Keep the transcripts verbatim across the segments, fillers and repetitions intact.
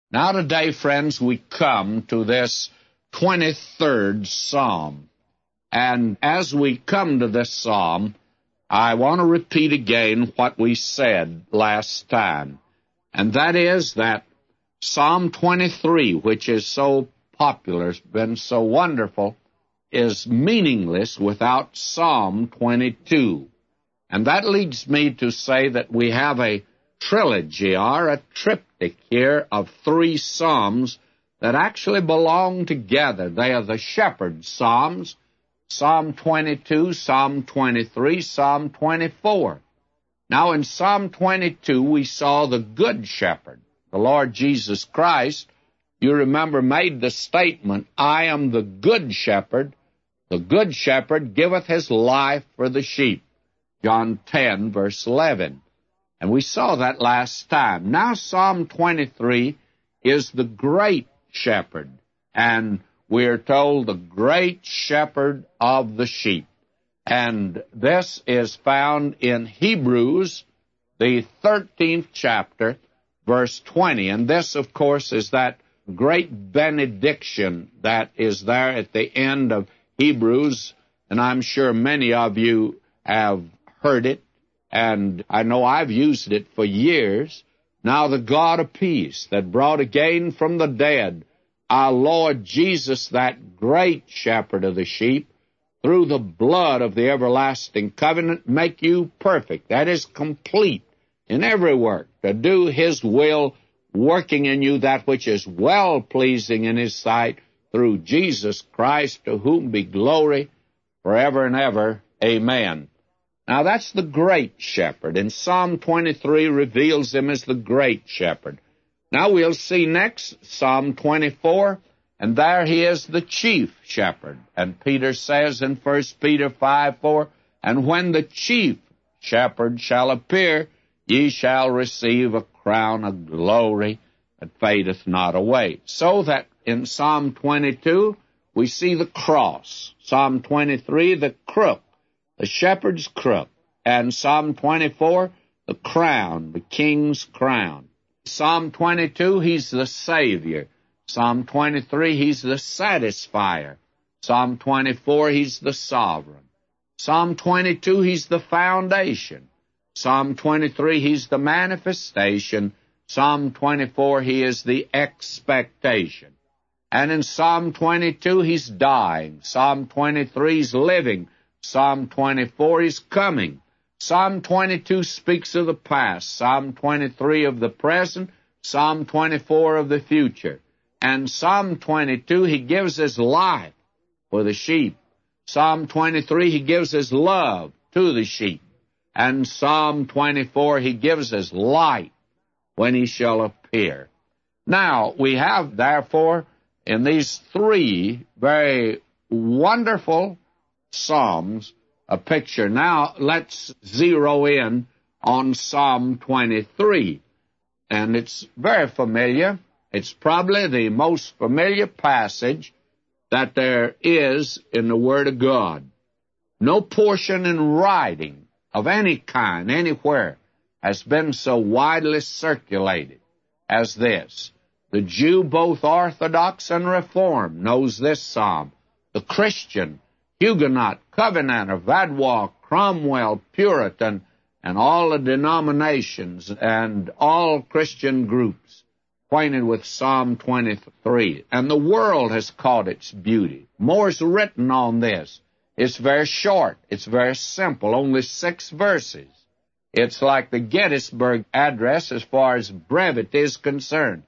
Now today, friends, we come to this twenty-third Psalm. And as we come to this Psalm, I want to repeat again what we said last time. And that is that Psalm twenty-three, which is so popular, has been so wonderful, is meaningless without Psalm twenty-two. And that leads me to say that we have a trilogy, or a triptych here, of three Psalms that actually belong together. They are the Shepherd Psalms, Psalm twenty-two, Psalm twenty-three, Psalm twenty-four. Now in Psalm twenty-two, we saw the Good Shepherd, the Lord Jesus Christ. You remember, made the statement, I am the Good Shepherd. The Good Shepherd giveth his life for the sheep. John ten, verse eleven. And we saw that last time. Now Psalm twenty-three is the Great Shepherd. And we're told the Great Shepherd of the sheep. And this is found in Hebrews, the thirteenth chapter, verse twenty. And this, of course, is that great benediction that is there at the end of Hebrews. And I'm sure many of you have heard it. And I know I've used it for years. Now the God of peace that brought again from the dead our Lord Jesus, that great shepherd of the sheep, through the blood of the everlasting covenant, make you perfect. That is, complete in every work, to do his will, working in you that which is well-pleasing in his sight, through Jesus Christ, to whom be glory forever and ever. Amen. Now that's the Great Shepherd, and Psalm twenty-three reveals him as the Great Shepherd. Now we'll see next Psalm twenty-four, and there he is the Chief Shepherd. And Peter says in First Peter five four, and when the Chief Shepherd shall appear, ye shall receive a crown of glory that fadeth not away. So that in Psalm twenty-two, we see the cross. Psalm twenty-three, the crook, the shepherd's crook. And Psalm twenty-four, the crown, the king's crown. Psalm twenty-two, he's the Savior. Psalm twenty-three, he's the satisfier. Psalm twenty-four, he's the sovereign. Psalm twenty-two, he's the foundation. Psalm twenty-three, he's the manifestation. Psalm twenty-four, he is the expectation. And in Psalm twenty-two, he's dying. Psalm twenty-three, he's living. Psalm twenty-four, he's coming. Psalm twenty-two speaks of the past. Psalm twenty-three of the present. Psalm twenty-four of the future. And Psalm twenty-two, he gives his life for the sheep. Psalm twenty-three, he gives his love to the sheep. And Psalm twenty-four, he gives his light when he shall appear. Now, we have, therefore, in these three very wonderful Psalms, a picture. Now, let's zero in on Psalm twenty-three. And it's very familiar. It's probably the most familiar passage that there is in the Word of God. No portion in writing of any kind, anywhere, has been so widely circulated as this. The Jew, both Orthodox and Reformed, knows this psalm. The Christian, Huguenot, Covenanter, Vaudois, Cromwell, Puritan, and all the denominations and all Christian groups acquainted with Psalm twenty-three. And the world has caught its beauty. More's written on this. It's very short. It's very simple, only six verses. It's like the Gettysburg Address as far as brevity is concerned.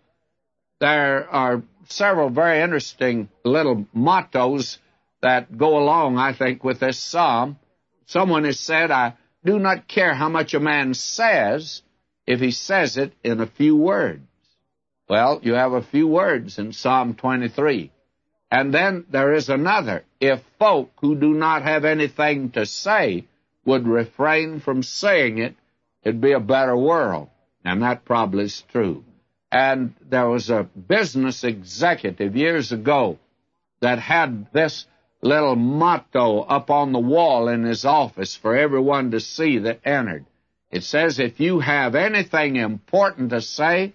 There are several very interesting little mottos that go along, I think, with this psalm. Someone has said, I do not care how much a man says if he says it in a few words. Well, you have a few words in Psalm twenty-three. And then there is another. If folk who do not have anything to say would refrain from saying it, it'd be a better world. And that probably is true. And there was a business executive years ago that had this little motto up on the wall in his office for everyone to see that entered. It says, if you have anything important to say,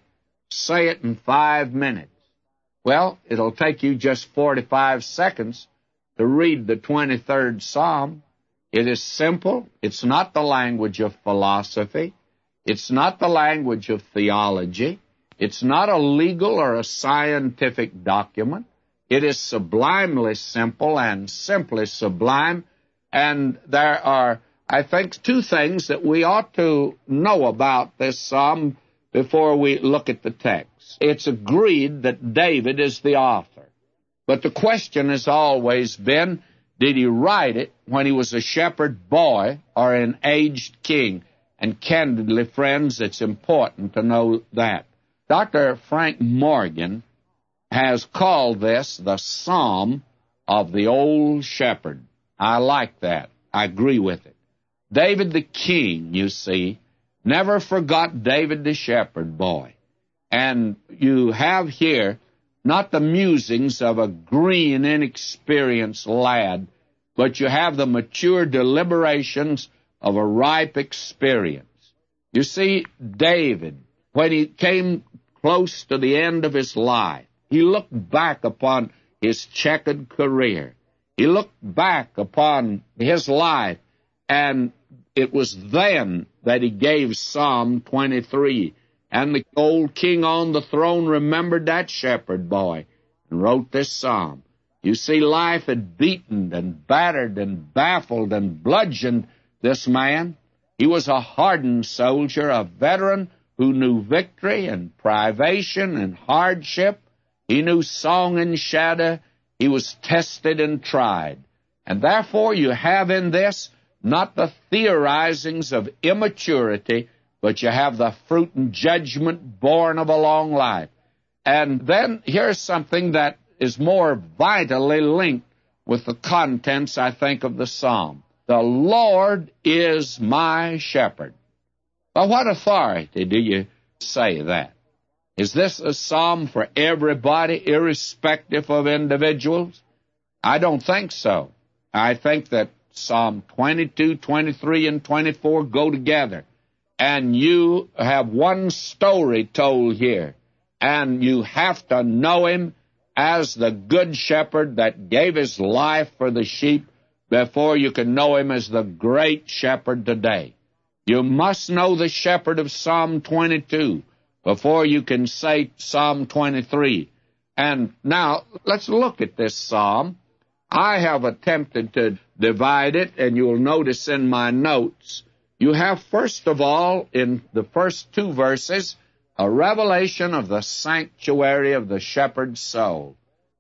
say it in five minutes. Well, it'll take you just forty-five seconds to read the twenty-third Psalm. It is simple. It's not the language of philosophy. It's not the language of theology. It's not a legal or a scientific document. It is sublimely simple and simply sublime. And there are, I think, two things that we ought to know about this psalm before we look at the text. It's agreed that David is the author. But the question has always been, did he write it when he was a shepherd boy or an aged king? And candidly, friends, it's important to know that. Doctor Frank Morgan has called this the Psalm of the Old Shepherd. I like that. I agree with it. David the king, you see, never forgot David the shepherd boy. And you have here not the musings of a green, inexperienced lad, but you have the mature deliberations of a ripe experience. You see, David, when he came close to the end of his life, he looked back upon his checkered career. He looked back upon his life, and it was then that he gave Psalm twenty-three. And the old king on the throne remembered that shepherd boy and wrote this psalm. You see, life had beaten and battered and baffled and bludgeoned this man. He was a hardened soldier, a veteran who knew victory and privation and hardship. He knew song and shadow. He was tested and tried. And therefore you have in this not the theorizings of immaturity, but you have the fruit and judgment born of a long life. And then here's something that is more vitally linked with the contents, I think, of the psalm. The Lord is my shepherd. By what authority do you say that? Is this a psalm for everybody, irrespective of individuals? I don't think so. I think that Psalm twenty-two, twenty-three, and twenty-four go together. And you have one story told here. And you have to know him as the good shepherd that gave his life for the sheep before you can know him as the great shepherd today. You must know the shepherd of Psalm twenty-two before you can say Psalm twenty-three. And now, let's look at this psalm. I have attempted to divide it, and you'll notice in my notes, you have, first of all, in the first two verses, a revelation of the sanctuary of the shepherd's soul.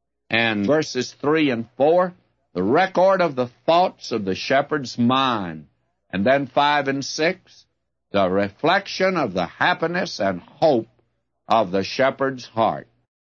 And verses three and four, the record of the thoughts of the shepherd's mind. And then five and six, the reflection of the happiness and hope of the shepherd's heart.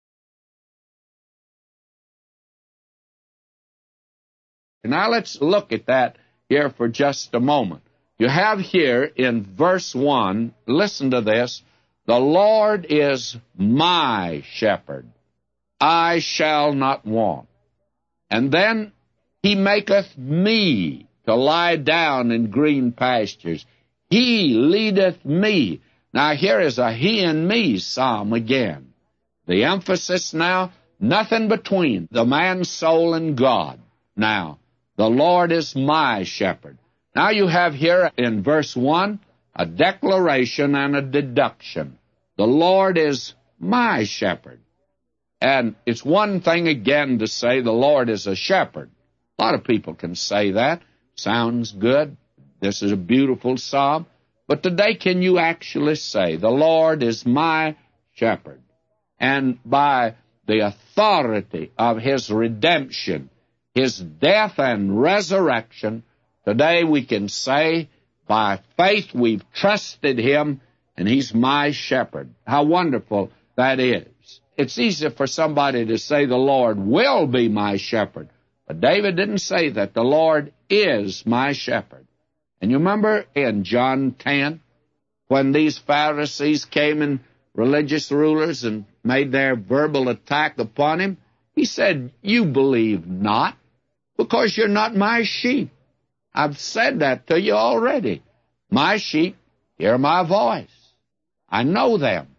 Now let's look at that here for just a moment. You have here in verse one, listen to this, the Lord is my shepherd. I shall not want. And then he maketh me to lie down in green pastures. He leadeth me. Now here is a he and me psalm again. The emphasis now, nothing between the man's soul and God. Now, the Lord is my shepherd. Now you have here in verse one a declaration and a deduction. The Lord is my shepherd. And it's one thing again to say the Lord is a shepherd. A lot of people can say that. Sounds good. This is a beautiful psalm. But today can you actually say, the Lord is my shepherd? And by the authority of his redemption, his death and resurrection, today we can say, by faith we've trusted him, and he's my shepherd. How wonderful that is. It's easy for somebody to say the Lord will be my shepherd. But David didn't say that. The Lord is my shepherd. And you remember in John ten, when these Pharisees came and religious rulers and made their verbal attack upon him, he said, you believe not, because you're not my sheep. I've said that to you already. My sheep hear my voice. I know them,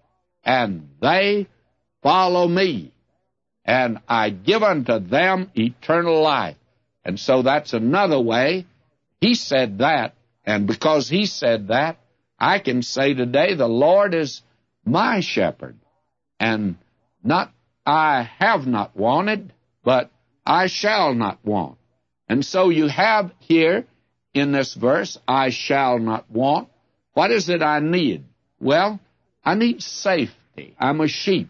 and they follow me, and I give unto them eternal life. And so that's another way. He said that, and because he said that, I can say today the Lord is my shepherd, and not I have not wanted, but I shall not want. And so you have here in this verse, I shall not want. What is it I need? Well, I need safety. I'm a sheep.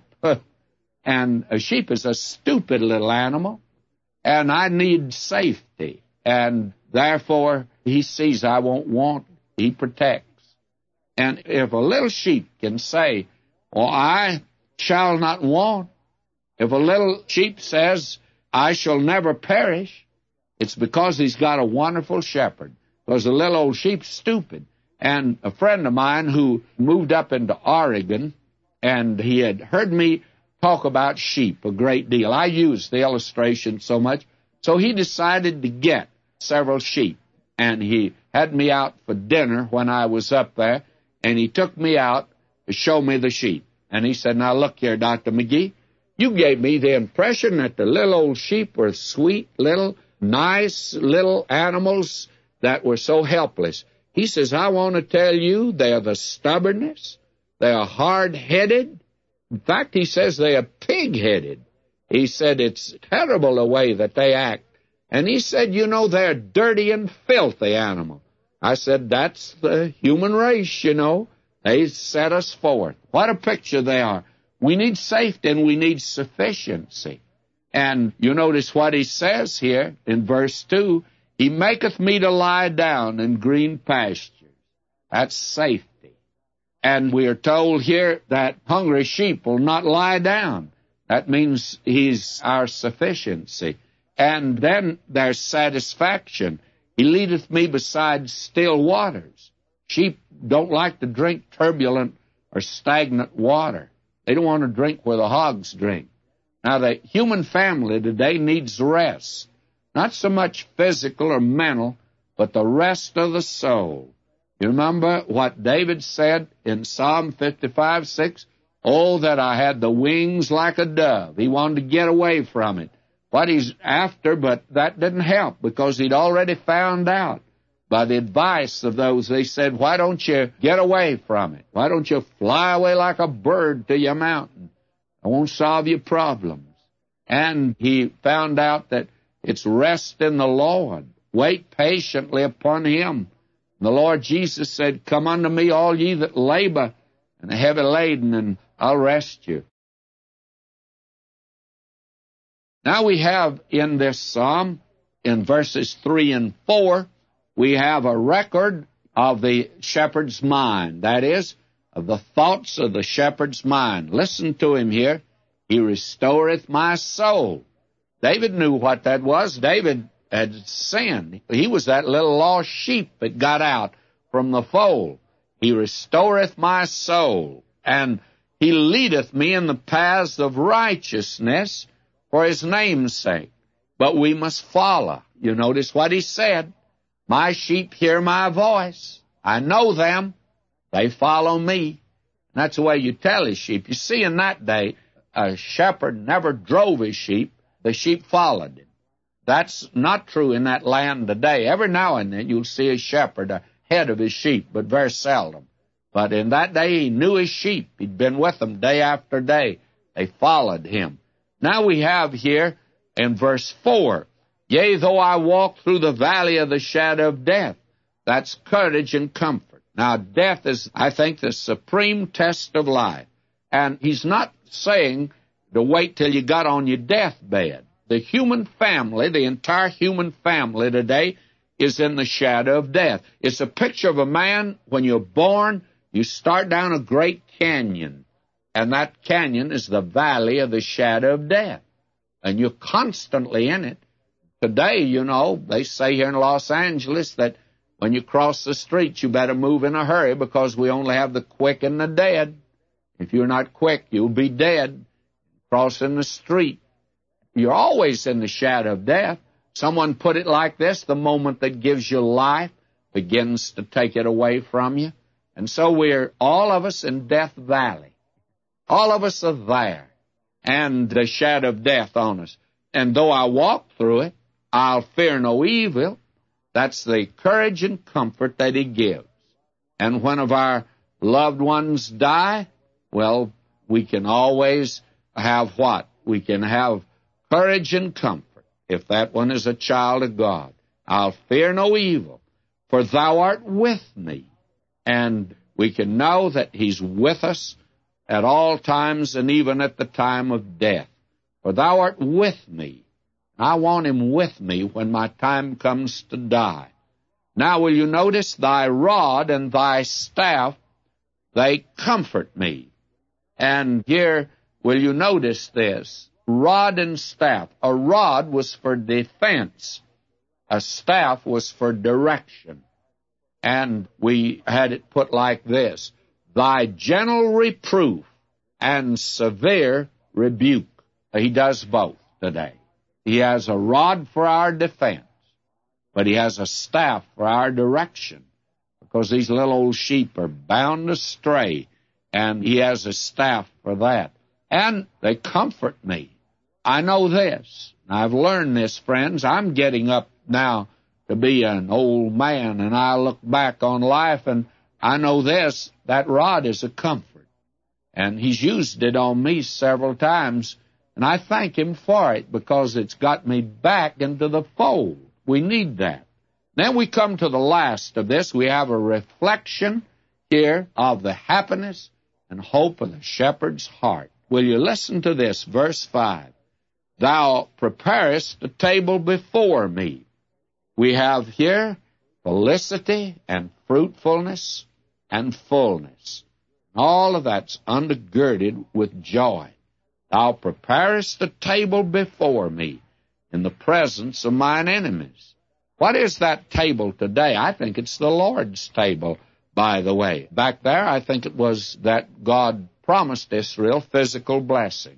And a sheep is a stupid little animal, and I need safety. And therefore, he sees I won't want, he protects. And if a little sheep can say, well, I shall not want, if a little sheep says, I shall never perish, it's because he's got a wonderful shepherd. Because the little old sheep's stupid. And a friend of mine who moved up into Oregon, and he had heard me talk about sheep a great deal. I used the illustration so much. So he decided to get several sheep. And he had me out for dinner when I was up there, and he took me out to show me the sheep. And he said, now look here, Doctor McGee, you gave me the impression that the little old sheep were sweet, little, nice little animals that were so helpless. He says, I want to tell you they're the stubbornness, they're hard-headed. In fact, he says they are pig-headed. He said it's terrible the way that they act. And he said, you know, they're dirty and filthy animals. I said, that's the human race, you know. They set us forth. What a picture they are. We need safety and we need sufficiency. And you notice what he says here in verse two. He maketh me to lie down in green pastures. That's safety. And we are told here that hungry sheep will not lie down. That means he's our sufficiency. And then there's satisfaction. He leadeth me beside still waters. Sheep don't like to drink turbulent or stagnant water. They don't want to drink where the hogs drink. Now, the human family today needs rest. Not so much physical or mental, but the rest of the soul. You remember what David said in Psalm fifty-five, six? Oh, that I had the wings like a dove. He wanted to get away from it. What he's after, but that didn't help because he'd already found out by the advice of those. They said, why don't you get away from it? Why don't you fly away like a bird to your mountain? I won't solve your problems. And he found out that it's rest in the Lord. Wait patiently upon him. And the Lord Jesus said, come unto me, all ye that labor and are heavy laden, and I'll rest you. Now we have in this psalm, in verses three and four, we have a record of the shepherd's mind. That is, of the thoughts of the shepherd's mind. Listen to him here. He restoreth my soul. David knew what that was. David had sinned. He was that little lost sheep that got out from the fold. He restoreth my soul, and he leadeth me in the paths of righteousness for his name's sake. But we must follow. You notice what he said. My sheep hear my voice. I know them. They follow me. And that's the way you tell his sheep. You see, in that day, a shepherd never drove his sheep. The sheep followed him. That's not true in that land today. Every now and then you'll see a shepherd ahead of his sheep, but very seldom. But in that day he knew his sheep. He'd been with them day after day. They followed him. Now we have here in verse four, yea, though I walk through the valley of the shadow of death. That's courage and comfort. Now, death is, I think, the supreme test of life. And he's not saying to wait till you got on your deathbed. The human family, the entire human family today, is in the shadow of death. It's a picture of a man, when you're born, you start down a great canyon. And that canyon is the valley of the shadow of death. And you're constantly in it. Today, you know, they say here in Los Angeles that when you cross the street, you better move in a hurry because we only have the quick and the dead. If you're not quick, you'll be dead crossing the street. You're always in the shadow of death. Someone put it like this, the moment that gives you life begins to take it away from you. And so we're, all of us, in Death Valley. All of us are there, and the shadow of death on us. And though I walk through it, I'll fear no evil. That's the courage and comfort that he gives. And when of our loved ones die, well, we can always have what? We can have courage and comfort. If that one is a child of God, I'll fear no evil, for thou art with me. And we can know that he's with us at all times and even at the time of death. For thou art with me. I want him with me when my time comes to die. Now will you notice, thy rod and thy staff, they comfort me. And here, will you notice this? Rod and staff. A rod was for defense. A staff was for direction. And we had it put like this: thy gentle reproof and severe rebuke. He does both today. He has a rod for our defense, but he has a staff for our direction, because these little old sheep are bound to stray, and he has a staff for that. And they comfort me. I know this. I've learned this, friends. I'm getting up now to be an old man, and I look back on life, and I know this, that rod is a comfort. And he's used it on me several times, and I thank him for it, because it's got me back into the fold. We need that. Then we come to the last of this. We have a reflection here of the happiness and hope of the shepherd's heart. Will you listen to this, verse five? Thou preparest a table before me. We have here felicity and fruitfulness and fullness. All of that's undergirded with joy. Thou preparest a table before me in the presence of mine enemies. What is that table today? I think it's the Lord's table, by the way. Back there, I think it was that God promised Israel physical blessings.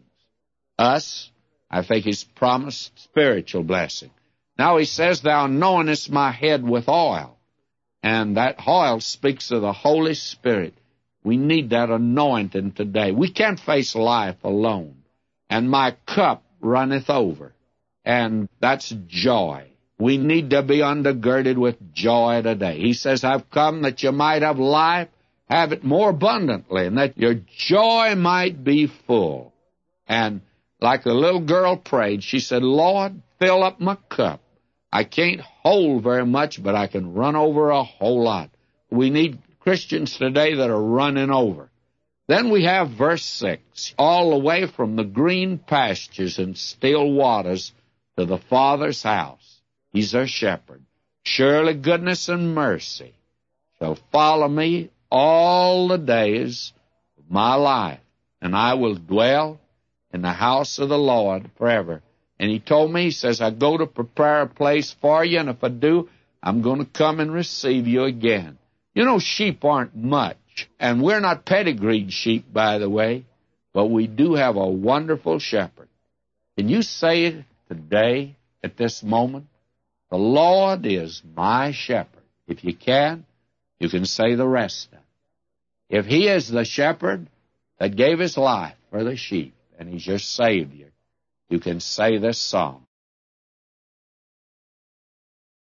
Us, I think he's promised spiritual blessing. Now he says, thou anointest my head with oil. And that oil speaks of the Holy Spirit. We need that anointing today. We can't face life alone. And my cup runneth over. And that's joy. We need to be undergirded with joy today. He says, I've come that you might have life, have it more abundantly, and that your joy might be full. And like the little girl prayed, she said, Lord, fill up my cup. I can't hold very much, but I can run over a whole lot. We need Christians today that are running over. Then we have verse six, all the way from the green pastures and still waters to the Father's house. He's our shepherd. Surely goodness and mercy shall follow me all the days of my life, and I will dwell in the house of the Lord forever. And he told me, he says, I go to prepare a place for you, and if I do, I'm going to come and receive you again. You know, sheep aren't much, and we're not pedigreed sheep, by the way, but we do have a wonderful shepherd. Can you say it today, at this moment? The Lord is my shepherd. If you can, you can say the rest of it. If he is the shepherd that gave his life for the sheep, and he's your Savior, you can say this song.